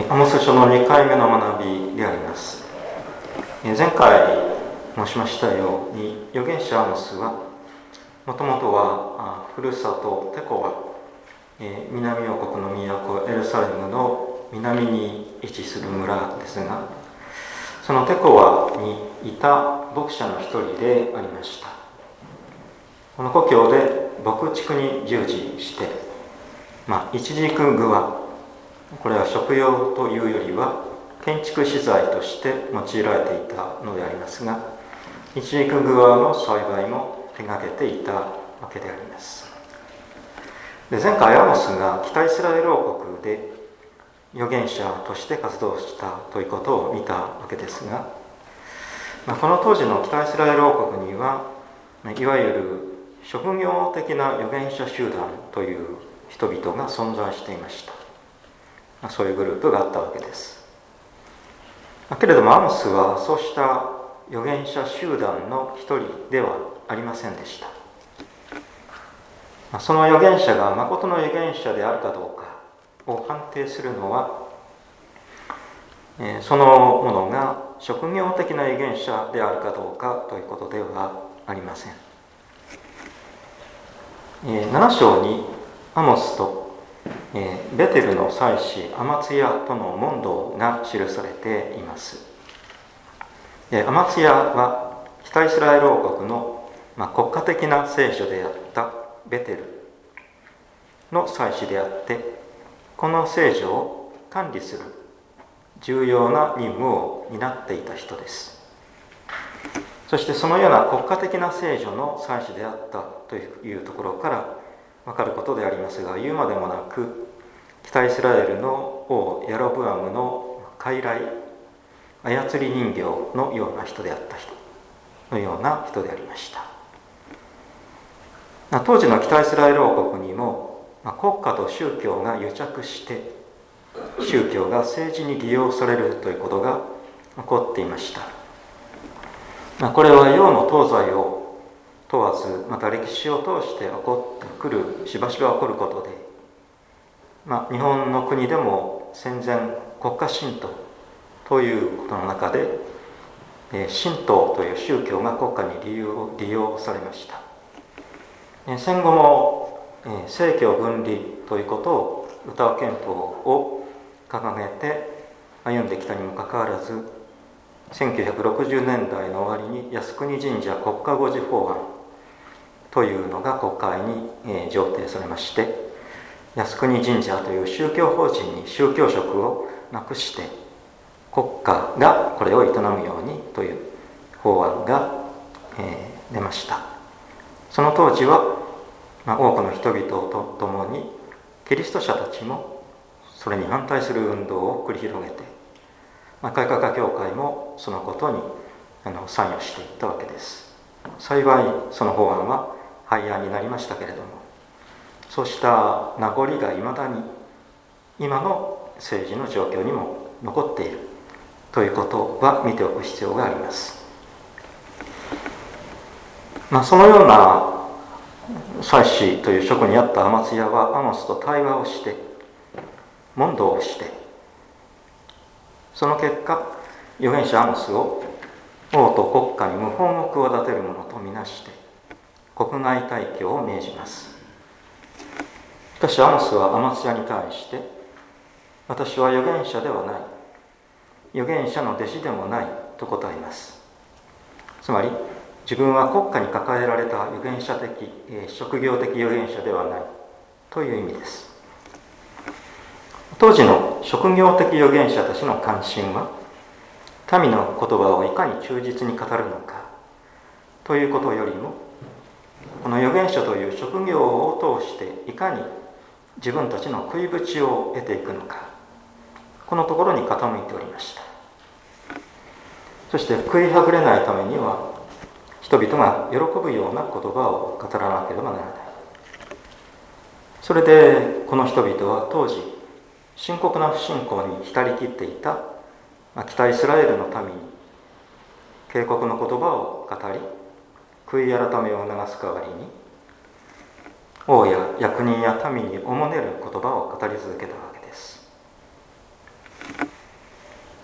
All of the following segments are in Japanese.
アモス書の2回目の学びであります。前回申しましたように、預言者アモスはもともとはふるさとテコワ、南王国の都エルサレムの南に位置する村ですが、そのテコワにいた牧者の一人でありました。この故郷で牧畜に従事して、一軸具はこれは食用というよりは建築資材として用いられていたのでありますが、一軸具の栽培も手がけていたわけであります。で、前回アモスが北イスラエル王国で預言者として活動したということを見たわけですが、この当時の北イスラエル王国にはいわゆる職業的な預言者集団という人々が存在していました。そういうグループがあったわけです。けれどもアモスはそうした預言者集団の一人ではありませんでした。その預言者が誠の預言者であるかどうかを判定するのは、そのものが職業的な預言者であるかどうかということではありません。7章にアモスとベテルの祭司アマツヤとの問答が記されています。アマツヤは北イスラエル王国の国家的な聖所であったベテルの祭司であって、この聖所を管理する重要な任務を担っていた人です。そしてそのような国家的な聖所の祭司であったというところから分かることでありますが、言うまでもなく北イスラエルの王ヤロブアムの傀儡、操り人形のような人であった人のような人でありました。当時の北イスラエル王国にも国家と宗教が癒着して宗教が政治に利用されるということが起こっていました。これは洋の東西を問わず、また歴史を通して起こってくる、しばしば起こることで、日本の国でも戦前国家神道ということの中で、神道という宗教が国家に利用されました。戦後も政教分離ということを謳う憲法を掲げて歩んできたにもかかわらず、1960年代の終わりに靖国神社国家護持法案というのが国会に上呈されまして、靖国神社という宗教法人に宗教職をなくして国家がこれを営むようにという法案が出ました。その当時は多くの人々と共にキリスト者たちもそれに反対する運動を繰り広げて、改革家協会もそのことに参与していったわけです。幸いその法案は廃案になりましたけれども、そうした名残がいまだに今の政治の状況にも残っているということは見ておく必要があります。そのような祭司という職にあったアマツヤはアモスと対話をして問答をして、その結果預言者アモスを王と国家に謀反を企てる者とみなして国外退去を命じます。しかしアモスはアマツヤに対して、私は預言者ではない、預言者の弟子でもないと答えます。つまり自分は国家に抱えられた預言者的、職業的預言者ではないという意味です。当時の職業的預言者たちの関心は、民の言葉をいかに忠実に語るのかということよりも、この預言者という職業を通していかに自分たちの食いぶちを得ていくのか、このところに傾いておりました。そして食いはぐれないためには、人々が喜ぶような言葉を語らなければならない。それでこの人々は当時深刻な不信仰に浸りきっていた北イスラエルの民に警告の言葉を語り、悔い改めを促す代わりに王や役人や民におもねる言葉を語り続けたわけです。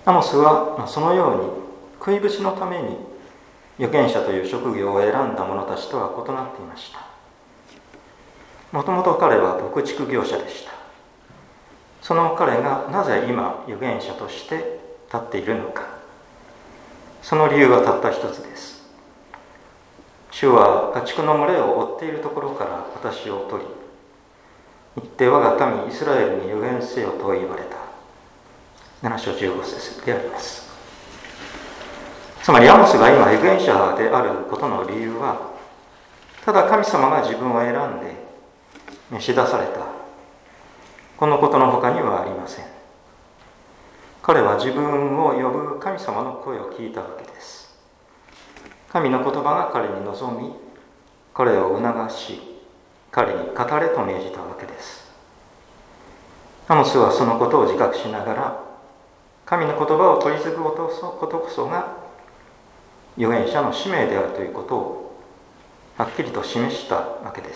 アモスはそのように食いぶちのために預言者という職業を選んだ者たちとは異なっていました。もともと彼は牧畜業者でした。その彼がなぜ今預言者として立っているのか、その理由はたった一つです。主は家畜の群れを追っているところから私を取り、行って我が民イスラエルに預言せよと言われた。7章15節であります。つまりアモスが今預言者であることの理由は、ただ神様が自分を選んで召し出されたこのことの他にはありません。彼は自分を呼ぶ神様の声を聞いたわけです。神の言葉が彼に望み、彼を促し、彼に語れと命じたわけです。アモスはそのことを自覚しながら、神の言葉を取り継ぐことこそが預言者の使命であるということをはっきりと示したわけです。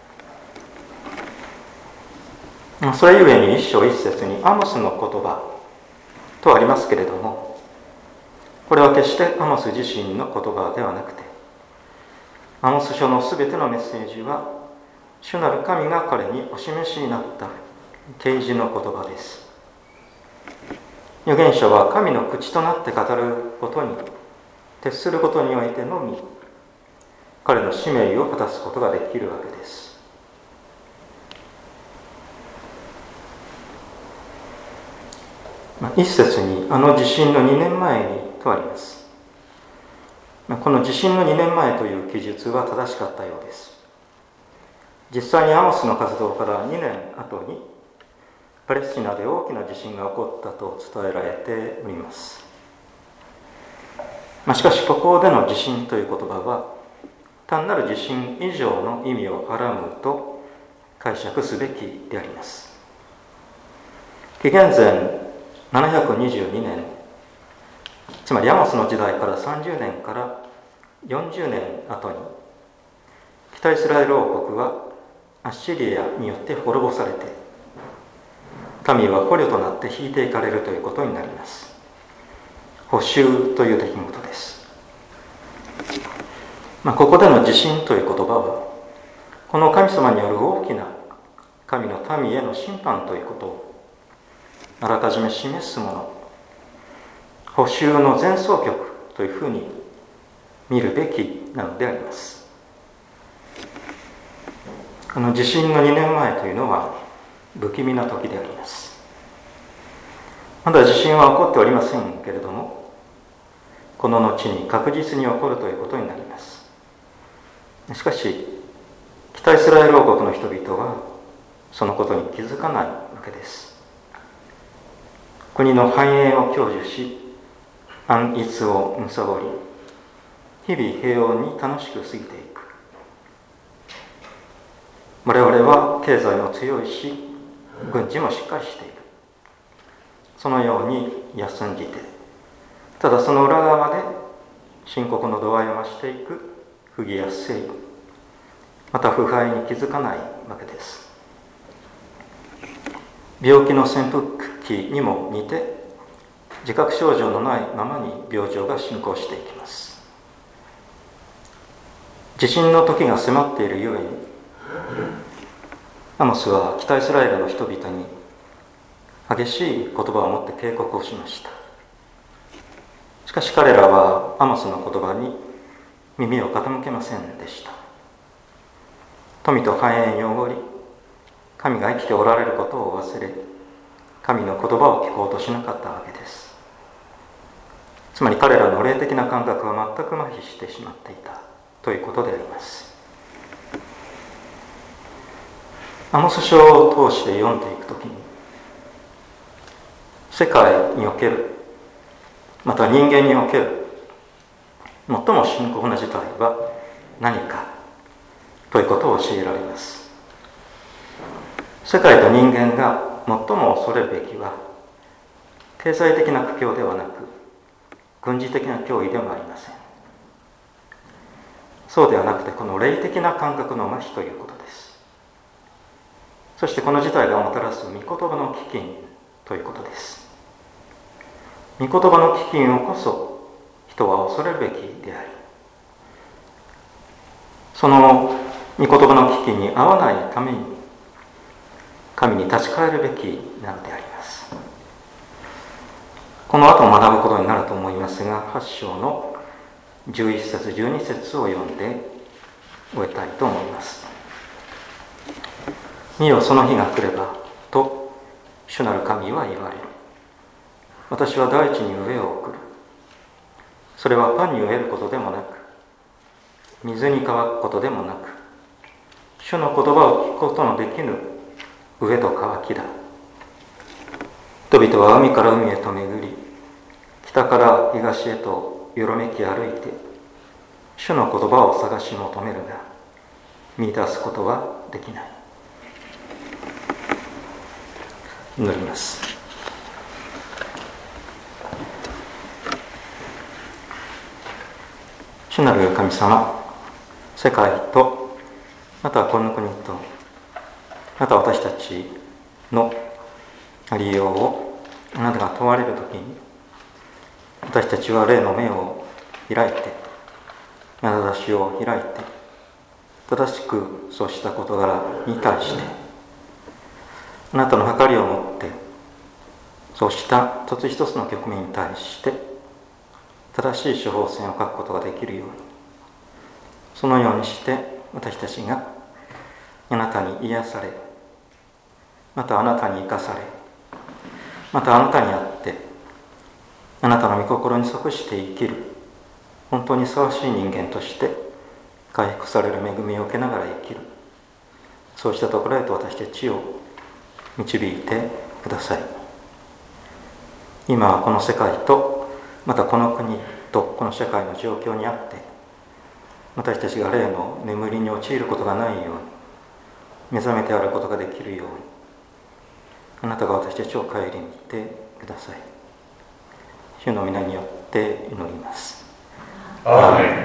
それゆえに一章一節にアモスの言葉とありますけれども、これは決してアモス自身の言葉ではなくて、アモス書のすべてのメッセージは主なる神が彼にお示しになった啓示の言葉です。預言者は神の口となって語ることに徹することにおいてのみ彼の使命を果たすことができるわけです。一節にあの地震の2年前にとあります。この地震の2年前という記述は正しかったようです。実際にアモスの活動から2年後にパレスチナで大きな地震が起こったと伝えられております。しかしここでの地震という言葉は単なる地震以上の意味をはらむと解釈すべきであります。紀元前722年、つまりアモスの時代から30年から40年後に北イスラエル王国はアッシリアによって滅ぼされて、民は捕虜となって引いていかれるということになります。捕囚という出来事です。ここでの地震という言葉は、この神様による大きな神の民への審判ということをあらかじめ示すもの、捕囚の前奏曲というふうに見るべきなのであります。この地震の2年前というのは不気味な時であります。まだ地震は起こっておりませんけれども、この後に確実に起こるということになります。しかし北イスラエル王国の人々はそのことに気づかないわけです。国の繁栄を享受し、安逸を貪り、日々平穏に楽しく過ぎていく。我々は経済も強いし、軍事もしっかりしている。そのように休んじて、ただその裏側で深刻の度合いを増していく不義や正義、また腐敗に気づかないわけです。病気の潜伏期にも似て、自覚症状のないままに病状が進行していきます。地震の時が迫っているゆえに、アモスは北イスラエルの人々に激しい言葉を持って警告をしました。しかし彼らはアモスの言葉に耳を傾けませんでした。富と繁栄におごり、神が生きておられることを忘れ、神の言葉を聞こうとしなかったわけです。つまり彼らの霊的な感覚は全く麻痺してしまっていたということであります。アモス書を通して読んでいくときに、世界における、また人間における最も深刻な事態は何かということを教えられます。世界と人間が最も恐れるべきは経済的な苦境ではなく軍事的な脅威でもありません。そうではなくてこの霊的な感覚の麻痺ということです。そしてこの事態がもたらす御言葉の飢饉ということです。 御言葉の飢饉をこそ人は恐れるべきであり、その御言葉の飢饉に合わないために神に立ち返るべきなのであります。この後学ぶことになると思いますが、8章の11節12節を読んで終えたいと思います。見よ、その日が来ればと主なる神は言われる。私は大地に飢えを送る。それはパンに飢えることでもなく、水に乾くことでもなく、主の言葉を聞くことのできぬ飢えと渇きだ。人々は海から海へと巡り、北から東へとよろめき歩いて、主の言葉を探し求めるが、見出すことはできない。祈ります。主なる神様、世界と、またこの国と、また私たちのありようをあなたが問われるときに、私たちは霊の目を開いて、眼差しを開いて、正しくそうした事柄に対して、あなたの計りをもって、そうした一つ一つの局面に対して、正しい処方箋を書くことができるように、そのようにして私たちがあなたに癒され、またあなたに生かされ、またあなたにあってあなたの御心に即して生きる本当にふさわしい人間として回復される恵みを受けながら生きる、そうしたところへと私たちを導いてください。今はこの世界とまたこの国とこの社会の状況にあって、私たちが霊の眠りに陥ることがないように、目覚めてあることができるように、あなたが私たちを顧みてください。主の皆によって祈ります。 アーメン。